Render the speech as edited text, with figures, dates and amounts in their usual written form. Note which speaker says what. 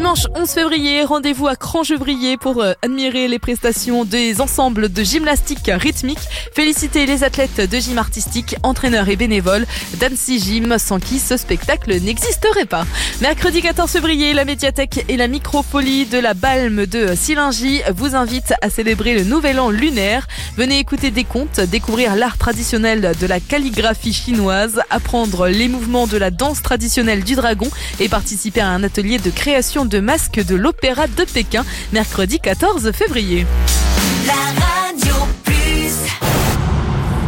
Speaker 1: Dimanche 11 février, rendez-vous à Crangevrier pour admirer les prestations des ensembles de gymnastique rythmique. Féliciter les athlètes de gym artistique, entraîneurs et bénévoles d'Annecy Gym, sans qui ce spectacle n'existerait pas. Mercredi 14 février, la médiathèque et la microfolie de la Balme de Sillingy vous invitent à célébrer le nouvel an lunaire. Venez écouter des contes, découvrir l'art traditionnel de la calligraphie chinoise, apprendre les mouvements de la danse traditionnelle du dragon et participer à un atelier de création de masques de l'Opéra de Pékin, mercredi 14 février.